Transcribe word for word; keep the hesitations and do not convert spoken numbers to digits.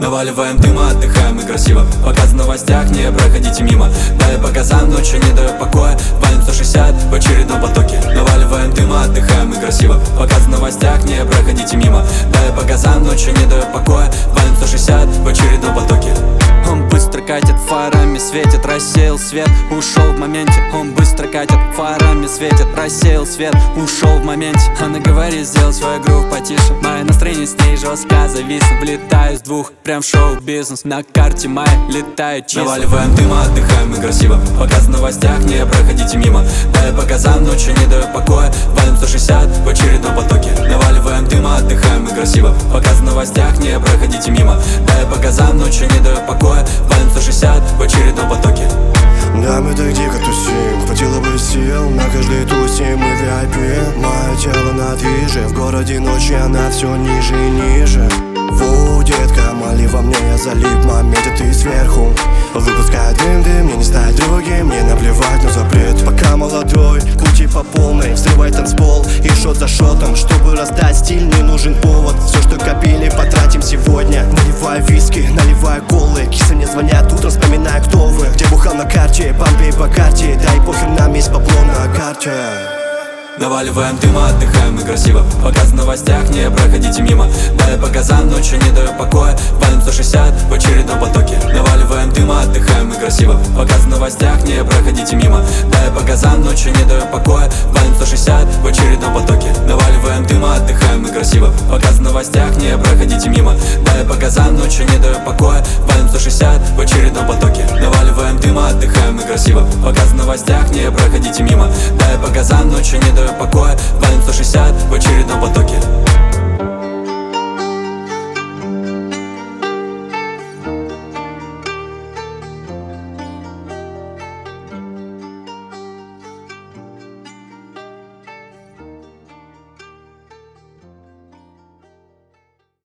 Наваливаем дыма, отдыхаем и красиво. Показ в новостях, не проходите мимо. Дай по газам, ночью не даю покоя. Валим сто шестьдесят в очередном потоке. Наваливаем дыма, отдыхаем и красиво. Показ в новостях, не проходите мимо. Дай по газам, ночью не даю покоя. Валим сто шестьдесят в очередном потоке. Он быстро катит, фарами светит, рассеял свет, ушел в моменте. Он быстро катит, фарами светит, рассеял свет, ушел в моменте. Она говорит, сделай свой грув потише. Мое настроение с ней жестко зависло. Влетаю с двух, прям в шоу-бизнес. На карте моя летают числа. Наваливаем дыма, отдыхаем и красиво. Показ в новостях, не проходите мимо. Дай по газам, ночью не даю покоя. Валим сто шестьдесят в очередном потоке. Наваливаем дыма, отдыхаем и красиво. Показ в новостях, не проходите мимо. Дай по газам, ночью не даю покоя. Валим сто шестьдесят в очередном потоке. Да, мы так дико тусим, хватило бы сил на каждой тусе, мы ви ай пи. Мое тело на движе, в городе ночи она все ниже и ниже. Воу, детка, моли во мне, я залип, моменте ты сверху. Выпускаю дым, дым, мне не стать другим, мне наплевать на запрет. Пока молодой, крути по полной, взрывай танцпол и шот за шотом. Чтобы раздать стиль, не нужен повод. Все, что копили, потратим сегодня. Наливаю виски, наливаю колы. Кисы мне звонят утром, вспоминаю, кто вы. Где бухал на карте, бомбей по карте. Да и похер, нам есть бабло на карте. Наваливаем дыма, отдыхаем и красиво. Показ в новостях, не проходите мимо. Дай по газам, ночью не даю покоя. Валим сто шестьдесят в очередном потоке. Наваливаем дыма, отдыхаем и красиво. Показ в новостях, не проходите мимо. Дай по газам, ночью не даю покоя. Валим сто шестьдесят в очередном потоке. Наваливаем дыма, отдыхаем и красиво. Показ в новостях, не проходите мимо. Дай по газам, ночью не даю покоя. Валим сто шестьдесят в очередном потоке. Наваливаем дыма, отдыхаем и красиво. Показ в новостях, не проходите мимо. Дай по газам, ночью не даю покоя. Валим сто шестьдесят в очередном потоке.